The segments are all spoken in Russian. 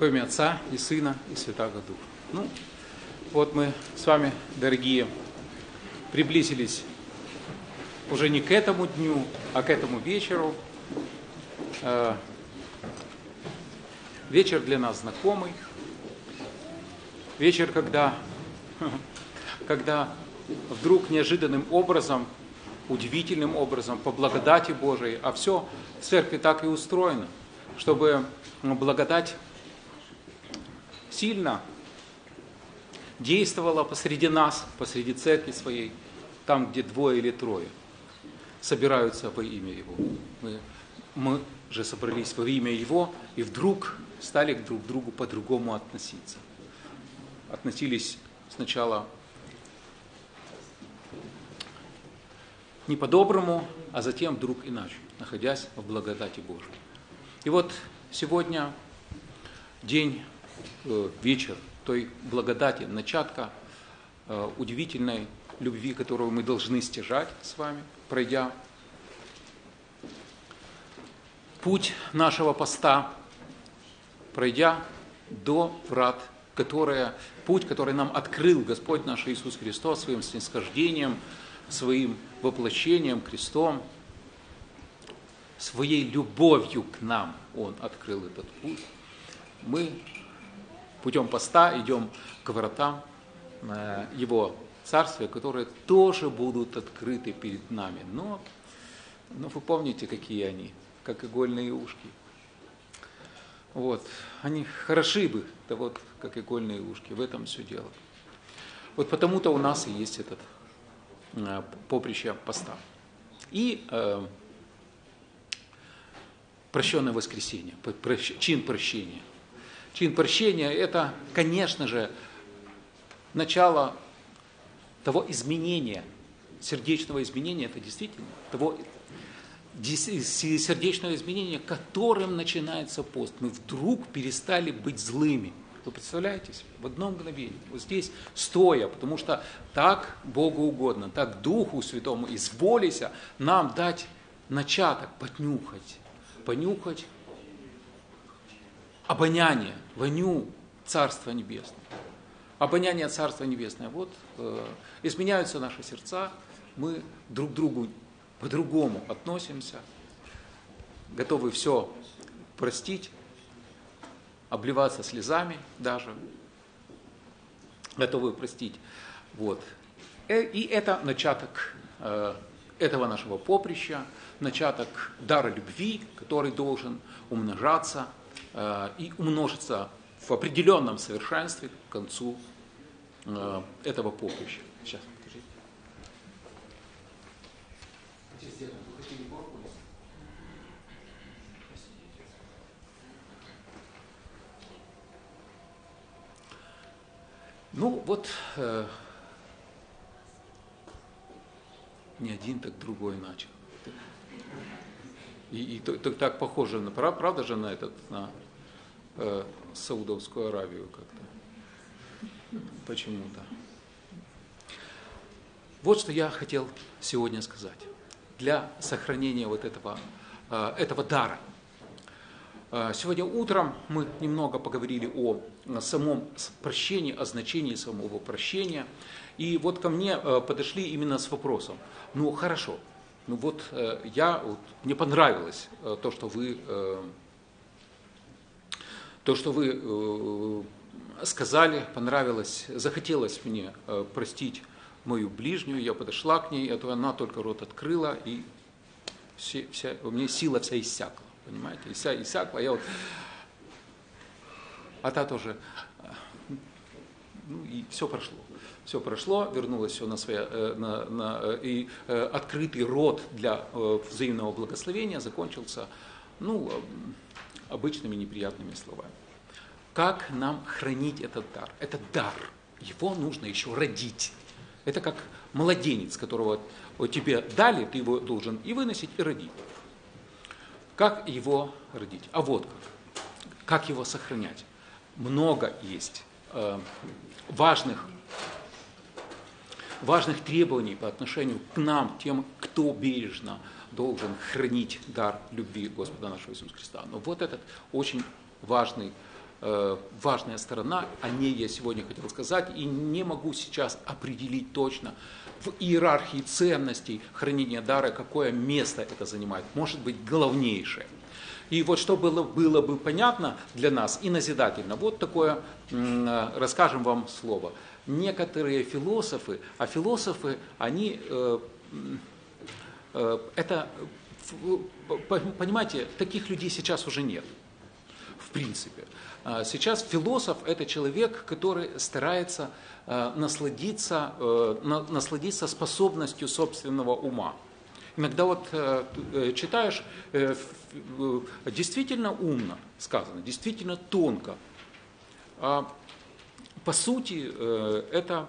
Во имя Отца и Сына и Святаго Духа. Ну, вот мы с вами, дорогие, приблизились уже не к этому дню, а к этому вечеру. Вечер для нас знакомый. Вечер, когда вдруг неожиданным образом, удивительным образом, по благодати Божией, а все в церкви так и устроено, чтобы благодать сильно действовала посреди нас, посреди церкви своей, там, где двое или трое собираются во имя Его. Мы же собрались во имя Его и вдруг стали друг к другу по-другому относиться. Относились сначала не по-доброму, а затем вдруг иначе, находясь в благодати Божией. И вот сегодня день, вечер той благодати, начатка удивительной любви, которую мы должны стяжать с вами, пройдя путь нашего поста, пройдя до врат, путь, который нам открыл Господь наш Иисус Христос своим снисхождением, своим воплощением, крестом, своей любовью к нам Он открыл этот путь. Мы путем поста идем к вратам Его Царствия, которые тоже будут открыты перед нами. Но вы помните, какие они, как игольные ушки. Вот, они хороши бы, да вот, как игольные ушки, в этом все дело. Вот потому-то у нас и есть этот поприще поста. И прощенное воскресенье, чин прощения. Чин прощения – это, конечно же, начало того изменения, сердечного изменения, это действительно того сердечного изменения, которым начинается пост. Мы вдруг перестали быть злыми. Вы представляете себе? В одно мгновение. Вот здесь стоя, потому что так Богу угодно, так Духу Святому изволися нам дать начаток, понюхать обоняние, воню Царства Небесного. Обоняние Царства Небесного. Вот изменяются наши сердца, мы друг к другу по-другому относимся, готовы все простить, обливаться слезами даже, готовы простить. Вот. И это начаток этого нашего поприща, начаток дара любви, который должен умножаться и умножиться в определенном совершенстве к концу этого поприща. Сейчас, покажите. Ну вот, не один, так другой начал. И так похоже, правда же, на Саудовскую Аравию как-то. Почему-то. Вот что я хотел сегодня сказать. Для сохранения вот этого дара. Сегодня утром мы немного поговорили о самом прощении, о значении самого прощения. И вот ко мне подошли именно с вопросом. Ну хорошо, мне понравилось то, что вы сказали, понравилось, захотелось мне простить мою ближнюю. Я подошла к ней, она только рот открыла, и у меня сила вся иссякла. Понимаете, иссякла, я вот, а та тоже, и все прошло, вернулось все на свои, и открытый рот для взаимного благословения закончился, обычными неприятными словами. Как нам хранить этот дар? Этот дар, его нужно еще родить. Это как младенец, которого тебе дали, ты его должен и выносить, и родить. Как его родить? А вот как его сохранять? Много есть важных требований по отношению к нам, тем, кто бережно должен хранить дар любви Господа нашего Иисуса Христа. Но вот этот очень важный важная сторона, о ней я сегодня хотел сказать, и не могу сейчас определить точно в иерархии ценностей хранения дара, какое место это занимает, может быть, главнейшее. И вот что было бы понятно для нас и назидательно, вот такое, расскажем вам слово. Некоторые философы, а философы, они, это, понимаете, таких людей сейчас уже нет, в принципе. Сейчас философ – это человек, который старается насладиться способностью собственного ума. Иногда вот читаешь, действительно умно сказано, действительно тонко. По сути, это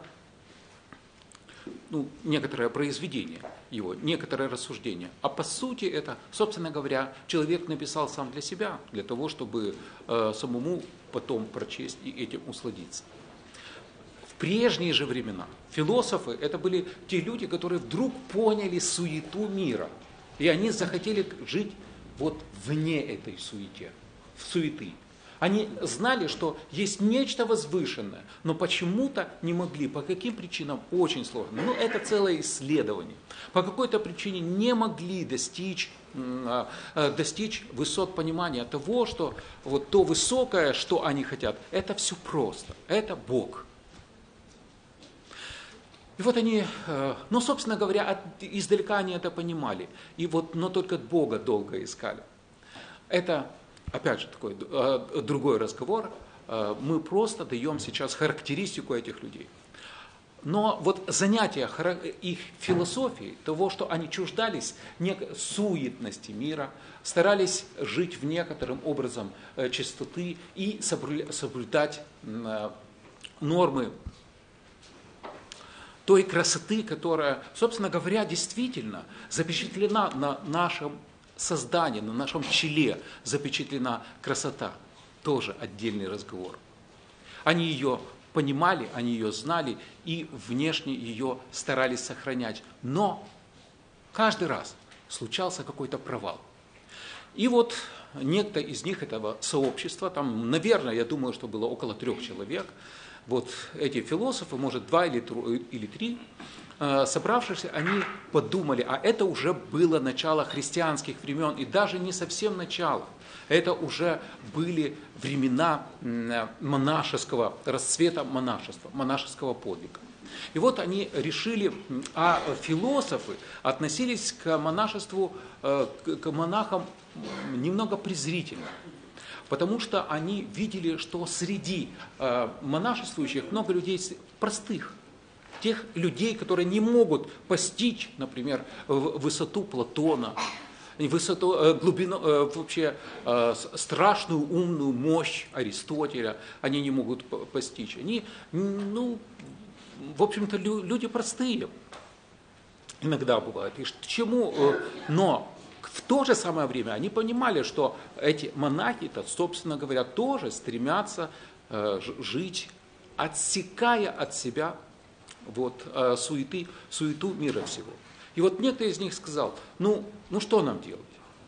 некоторое произведение его, некоторое рассуждение. А по сути это, собственно говоря, человек написал сам для себя, для того, чтобы самому потом прочесть и этим усладиться. В прежние же времена философы это были те люди, которые вдруг поняли суету мира. И они захотели жить вот вне этой суеты. Они знали, что есть нечто возвышенное, но почему-то не могли, по каким причинам, очень сложно. Но это целое исследование. По какой-то причине не могли достичь высот понимания того, что вот то высокое, что они хотят, это все просто, это Бог. И вот они, собственно говоря, издалека они это понимали, но только Бога долго искали. Это, опять же, такой другой разговор. Мы просто даем сейчас характеристику этих людей. Но вот занятие их философией, того, что они чуждались суетности мира, старались жить в некоторым образом чистоты и соблюдать нормы той красоты, которая, собственно говоря, действительно запечатлена на нашем создании, на нашем челе запечатлена красота. Тоже отдельный разговор. Они ее понимали, они ее знали и внешне ее старались сохранять. Но каждый раз случался какой-то провал. И вот некто из них, этого сообщества, там, наверное, я думаю, что было около 3 человек, вот эти философы, может 2 или 3, собравшись, они подумали, а это уже было начало христианских времен, и даже не совсем начало. Это уже были времена монашеского расцвета монашества, монашеского подвига. И вот они решили, а философы относились к монашеству, к монахам немного презрительно. Потому что они видели, что среди монашествующих много людей простых, тех людей, которые не могут постичь, например, высоту Платона, высоту, глубину, вообще страшную умную мощь Аристотеля, они не могут постичь. Они, в общем-то, люди простые. Иногда бывает. И чему? Но в то же самое время они понимали, что эти монахи-то, собственно говоря, тоже стремятся жить, отсекая от себя суету мира всего. И вот некто из них сказал, что нам делать?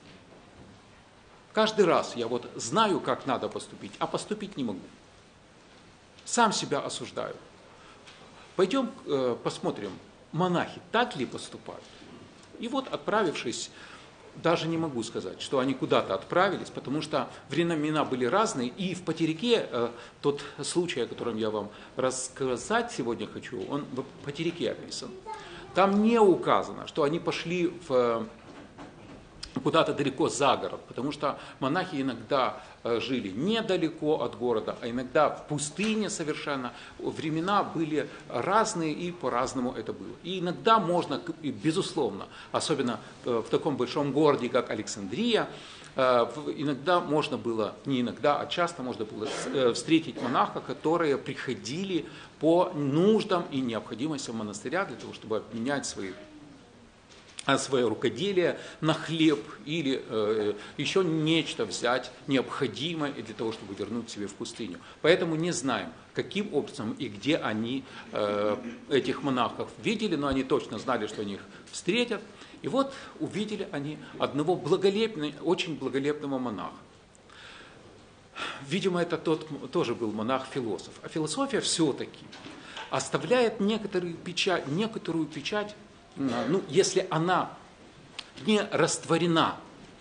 Каждый раз я вот знаю, как надо поступить, а поступить не могу. Сам себя осуждаю. Пойдем посмотрим, монахи так ли поступают? И вот, отправившись, даже не могу сказать, что они куда-то отправились, потому что времена были разные, и в Патерике, тот случай, о котором я вам рассказать сегодня хочу, он в Патерике описан. Там не указано, что они пошли куда-то далеко за город, потому что монахи иногда жили недалеко от города, а иногда в пустыне совершенно. Времена были разные, и по-разному это было. И иногда можно, безусловно, особенно в таком большом городе, как Александрия, иногда можно было, не иногда, а часто можно было встретить монаха, которые приходили по нуждам и необходимостям монастыря для того, чтобы обменять свое рукоделие на хлеб или еще нечто взять необходимое для того, чтобы вернуть себе в пустыню. Поэтому не знаем, каким образом и где они этих монахов видели, но они точно знали, что они их встретят. И вот увидели они одного очень благолепного монаха. Видимо, это тоже был монах-философ. А философия все-таки оставляет некоторую печать, ну, если она не растворена,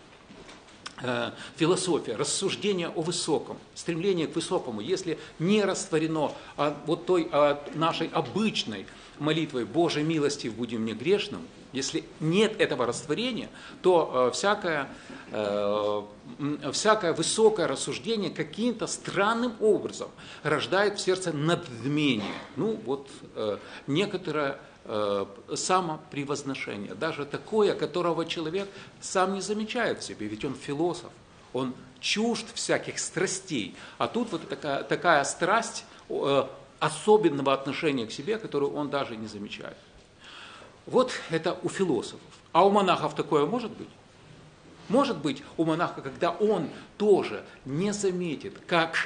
философия, рассуждение о высоком, стремление к высокому, если не растворено вот той нашей обычной молитвой «Божьей милости будем мне грешным», если нет этого растворения, то всякое высокое рассуждение каким-то странным образом рождает в сердце надмение, ну вот некоторое самопревозношение, даже такое, которого человек сам не замечает в себе, ведь он философ, он чужд всяких страстей, а тут вот такая страсть особенного отношения к себе, которую он даже не замечает. Вот это у философов. А у монахов такое может быть? Может быть у монаха, когда он тоже не заметит, как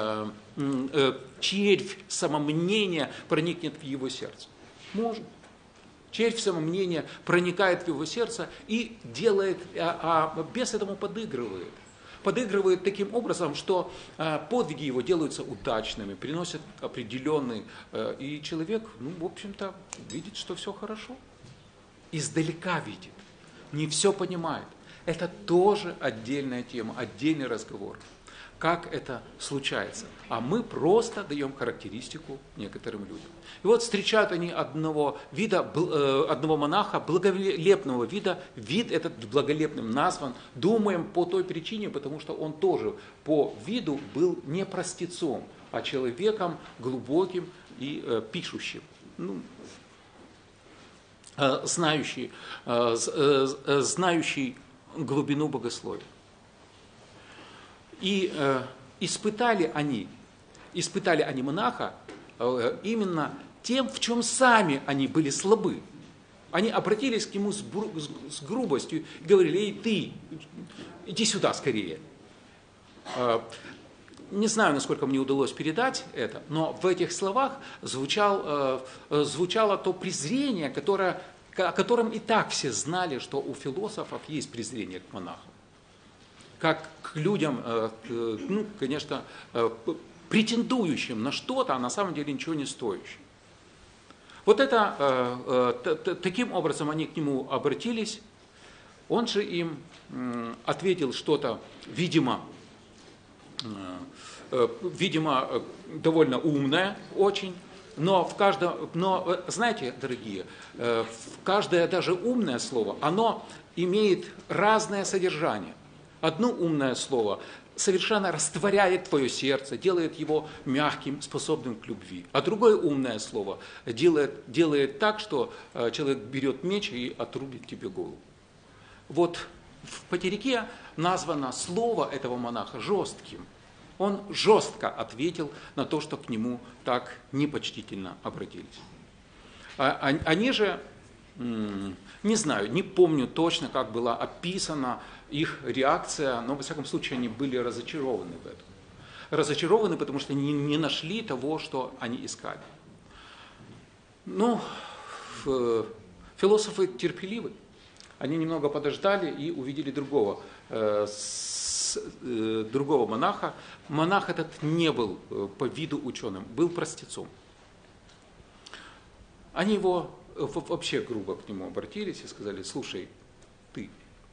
червь самомнения проникнет в его сердце. Может. Червь самомнения проникает в его сердце и делает, бес этому подыгрывает. Подыгрывает таким образом, что подвиги его делаются удачными, приносят определенный, и человек, ну, в общем-то, видит, что все хорошо. Издалека видит, не все понимает. Это тоже отдельная тема, отдельный разговор. Как это случается? А мы просто даем характеристику некоторым людям. И вот встречают они одного монаха, благолепного вида. Вид этот благолепным назван, думаем, по той причине, потому что он тоже по виду был не простецом, а человеком глубоким и пишущим. Ну, знающий глубину богословия. И испытали они монаха именно тем, в чем сами они были слабы. Они обратились к нему с грубостью и говорили: «Эй, ты, иди сюда скорее». Не знаю, насколько мне удалось передать это, но в этих словах звучало то презрение, о котором и так все знали, что у философов есть презрение к монахам. Как к людям, ну, конечно, претендующим на что-то, а на самом деле ничего не стоящим. Вот это, таким образом они к нему обратились. Он же им ответил что-то, видимо, довольно умное очень, но знаете, дорогие, каждое даже умное слово, оно имеет разное содержание. Одно умное слово совершенно растворяет твое сердце, делает его мягким, способным к любви. А другое умное слово делает так, что человек берет меч и отрубит тебе голову. Вот в Патерике названо слово этого монаха жестким. Он жестко ответил на то, что к нему так непочтительно обратились. Они же, не знаю, не помню точно, как была описана их реакция, но, во всяком случае, они были разочарованы в этом. Разочарованы, потому что не нашли того, что они искали. Ну, философы терпеливы. Они немного подождали и увидели другого монаха. Монах этот не был по виду ученым, был простецом. Они его вообще грубо к нему обратились и сказали: слушай, ты.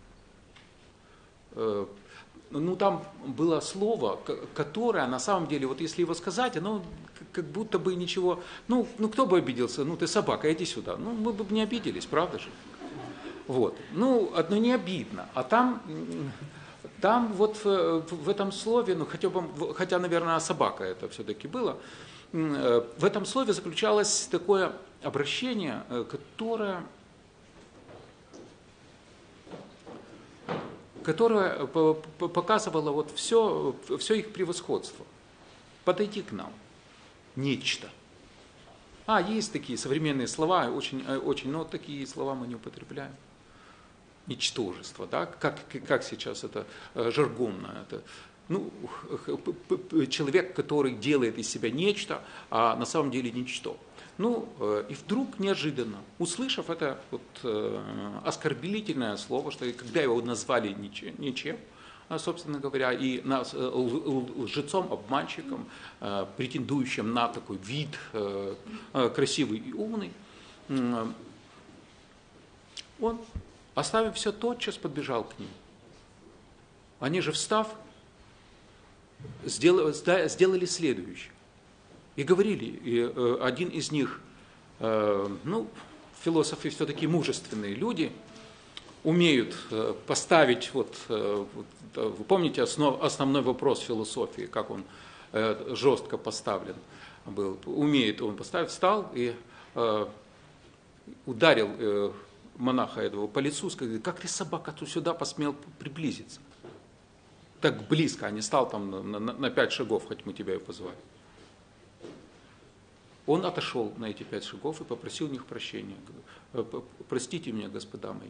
Ну, там было слово, которое, на самом деле, вот если его сказать, оно как будто бы ничего, ну кто бы обиделся, ну, ты собака, иди сюда. Ну, мы бы не обиделись, правда же? Вот. Ну, одно не обидно, а там вот в этом слове, ну, хотя, наверное, собака это все-таки было, в этом слове заключалось такое обращение, которое показывало вот все их превосходство. Подойти к нам. Нечто. Есть такие современные слова, очень, но такие слова мы не употребляем. Ничтожество, да? Как сейчас это жаргонно. Это, ну, человек, который делает из себя нечто, а на самом деле ничто. Ну, и вдруг неожиданно, услышав это вот, оскорбительное слово, что когда его назвали ничем, собственно говоря, и лжецом, обманщиком, претендующим на такой вид красивый и умный, он, оставив все, тотчас подбежал к ним. Они же, встав, сделали следующее. И говорили, и один из них, философы все-таки мужественные люди, умеют поставить, вы помните основной вопрос философии, как он жестко поставлен был, умеет он поставить, встал и ударил монаха этого по лицу, сказал: как ты, собака, тут сюда посмел приблизиться? Так близко, а не стал там на 5 шагов, хоть мы тебя и позвали. Он отошел на эти 5 шагов и попросил у них прощения. Простите меня, господа мои.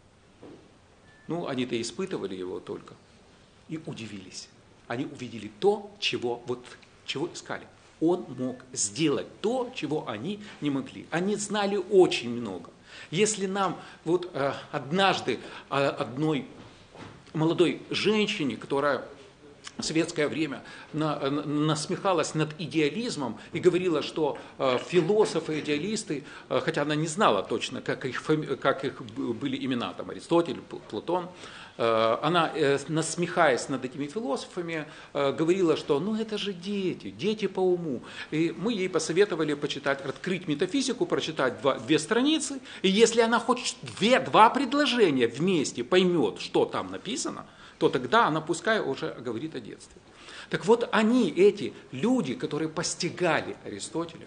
Они-то испытывали его только и удивились. Они увидели то, чего искали. Он мог сделать то, чего они не могли. Они знали очень много. Если нам однажды одной молодой женщине, которая в светское время насмехалась над идеализмом и говорила, что философы, идеалисты, хотя она не знала точно, как их были имена, там Аристотель, Платон, она, насмехаясь над этими философами, говорила, что это же дети по уму. И мы ей посоветовали открыть метафизику, прочитать 2 страницы, и если она хоть 2 предложения вместе поймет, что там написано, то тогда она пускай уже говорит о детстве. Так вот, эти люди, которые постигали Аристотеля,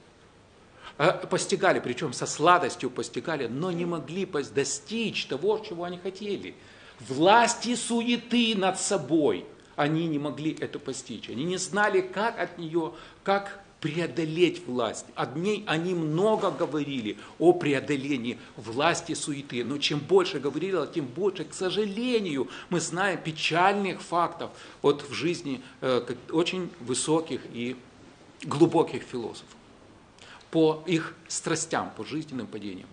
причем со сладостью постигали, но не могли достичь того, чего они хотели. Власти суеты над собой. Они не могли это постичь. Они не знали, как преодолеть власть. Они много говорили о преодолении власти суеты. Но чем больше говорили, тем больше, к сожалению, мы знаем печальных фактов в жизни очень высоких и глубоких философов. По их страстям, по жизненным падениям.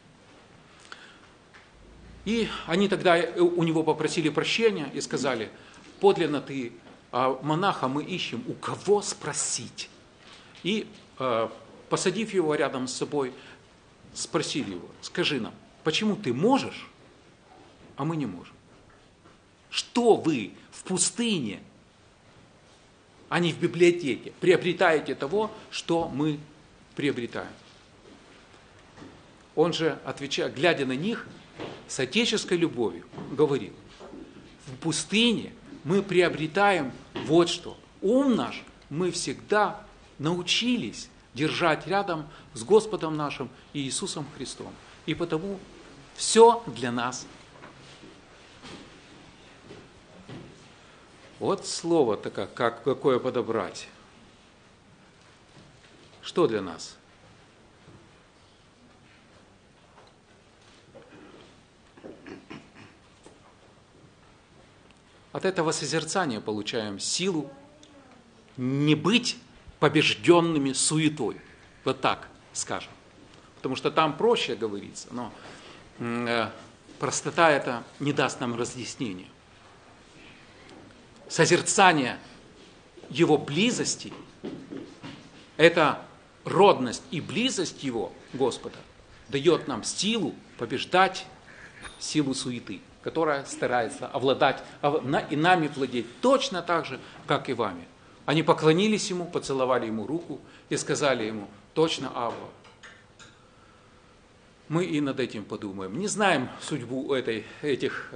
И они тогда у него попросили прощения и сказали: подлинно ты, монаха мы ищем, у кого спросить. И, посадив его рядом с собой, спросили его: скажи нам, почему ты можешь, а мы не можем? Что вы в пустыне, а не в библиотеке, приобретаете того, что мы приобретаем? Он же, отвечая, глядя на них, с отеческой любовью говорил: в пустыне мы приобретаем вот что. Ум наш мы всегда научились держать рядом с Господом нашим Иисусом Христом. И потому все для нас. Вот слово-то какое подобрать. Что для нас? От этого созерцания получаем силу не быть побежденными суетой. Вот так скажем. Потому что там проще говорится, но простота это не даст нам разъяснения. Созерцание его близости, это родность и близость его, Господа, дает нам силу побеждать силу суеты, которая старается овладать и нами владеть точно так же, как и вами. Они поклонились ему, поцеловали ему руку и сказали ему: точно, Авва. Мы и над этим подумаем. Не знаем судьбу этих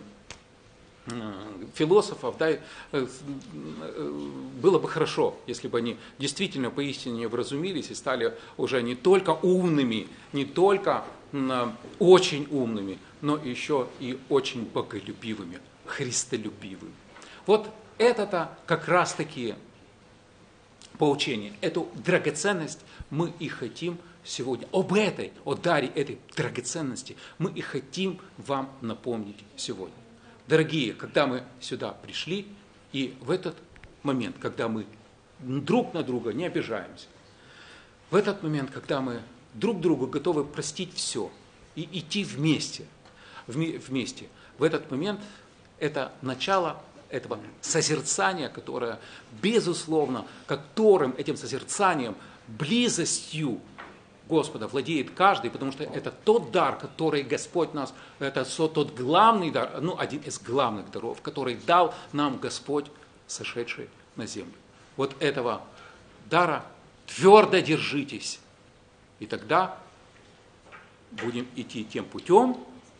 философов. Да, было бы хорошо, если бы они действительно поистине вразумились и стали уже не только умными, не только очень умными, но еще и очень боголюбивыми, христолюбивыми. Вот это-то как раз-таки поучение, эту драгоценность мы и хотим сегодня, о даре этой драгоценности мы и хотим вам напомнить сегодня. Дорогие, когда мы сюда пришли, и в этот момент, когда мы друг на друга не обижаемся, в этот момент, когда мы друг другу готовы простить все и идти вместе, в этот момент это начало этого созерцания, которое, безусловно, этим созерцанием, близостью Господа владеет каждый, потому что это тот дар, который Господь нас, это тот главный дар, один из главных даров, который дал нам Господь, сошедший на землю. Вот этого дара твердо держитесь, и тогда будем идти тем путем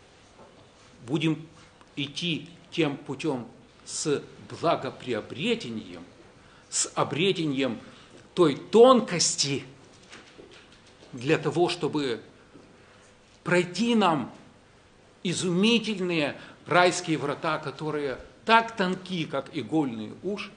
с благоприобретением, с обретением той тонкости для того, чтобы пройти нам изумительные райские врата, которые так тонки, как игольные уши.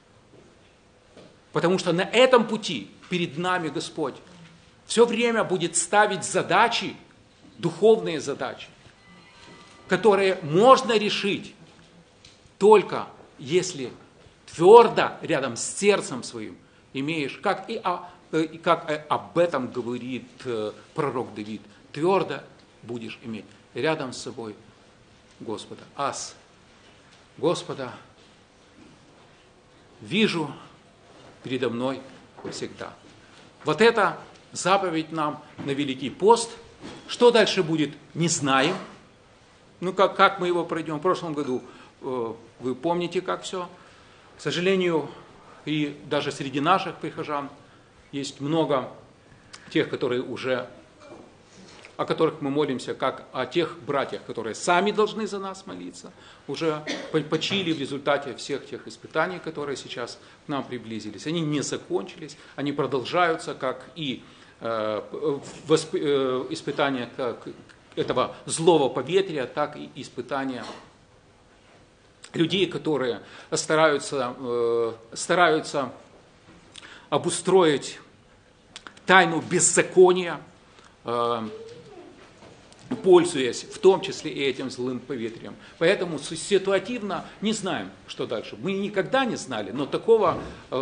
Потому что на этом пути перед нами Господь все время будет ставить задачи, духовные задачи, которые можно решить только если твердо рядом с сердцем своим имеешь, как об этом говорит пророк Давид, твердо будешь иметь рядом с собой Господа. Аз, Господа, вижу передо мной всегда. Вот это заповедь нам на Великий пост. Что дальше будет, не знаем. Как мы его пройдем? В прошлом году вы помните, как все. К сожалению, и даже среди наших прихожан есть много тех, о которых мы молимся, как о тех братьях, которые сами должны за нас молиться, уже почили в результате всех тех испытаний, которые сейчас к нам приблизились. Они не закончились, они продолжаются, как и испытания этого злого поветрия, так и испытания людей, которые стараются обустроить тайну беззакония, пользуясь в том числе и этим злым поветрием. Поэтому ситуативно не знаем, что дальше. Мы никогда не знали, но такого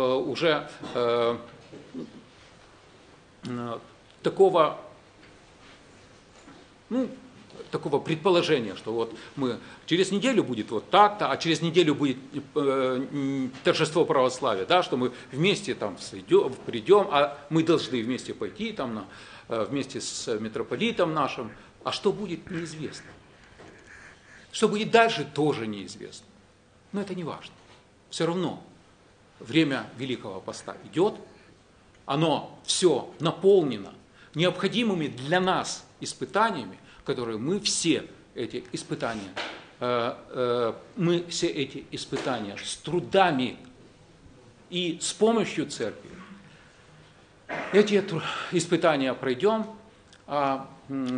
такого предположения, что вот мы через неделю будет вот так-то, а через неделю будет торжество православия, да, что мы вместе там придем, а мы должны вместе пойти там вместе с митрополитом нашим. А что будет, неизвестно. Что будет дальше, тоже неизвестно. Но это не важно. Все равно время Великого Поста идет, оно все наполнено необходимыми для нас испытаниями, которые мы все эти испытания с трудами и с помощью церкви, эти испытания пройдем. А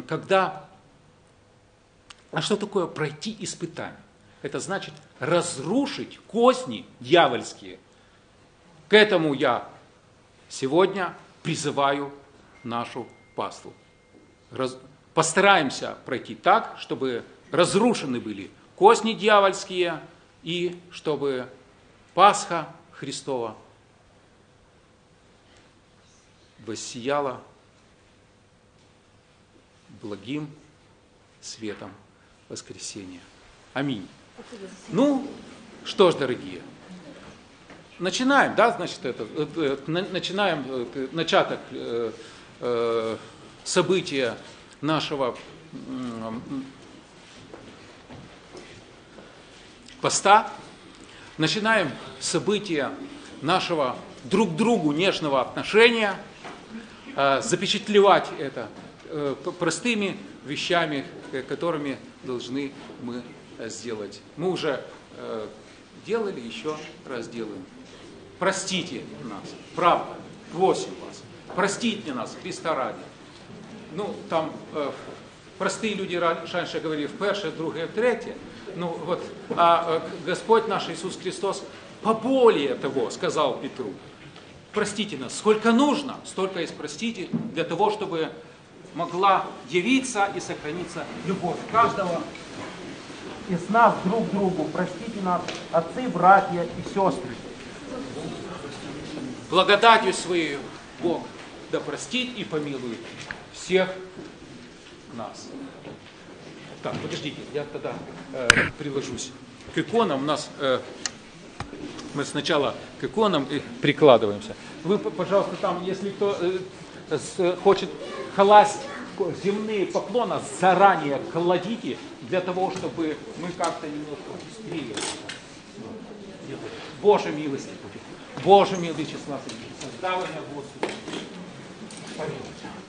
что такое пройти испытание? Это значит разрушить козни дьявольские. К этому я сегодня призываю нашу паству. Постараемся пройти так, чтобы разрушены были козни дьявольские и чтобы Пасха Христова воссияла благим светом воскресения. Аминь. Что ж, дорогие, начинаем, да, значит, начинаем начаток события нашего поста, начинаем события нашего друг к другу нежного отношения, запечатлевать это простыми вещами, которыми должны мы сделать. Мы уже делали, еще раз делаем. Простите нас, правда, просим вас, простите нас, Христа ради. Простые люди раньше говорили в перше, друге, в третье. А Господь наш Иисус Христос поболее того сказал Петру: простите нас, сколько нужно, столько и простите, для того, чтобы могла явиться и сохраниться любовь каждого из нас друг к другу. Простите нас, отцы, братья и сестры. Благодатью своей Бог да простит и помилует всех нас. Так, подождите, я тогда приложусь. к иконам, у нас мы сначала к иконам и прикладываемся. Вы, пожалуйста, там, если кто хочет класть земные поклоны, заранее кладите, для того, чтобы мы как-то немножко быстрее. Боже милости будет. Боже милости, числа создавания Господа.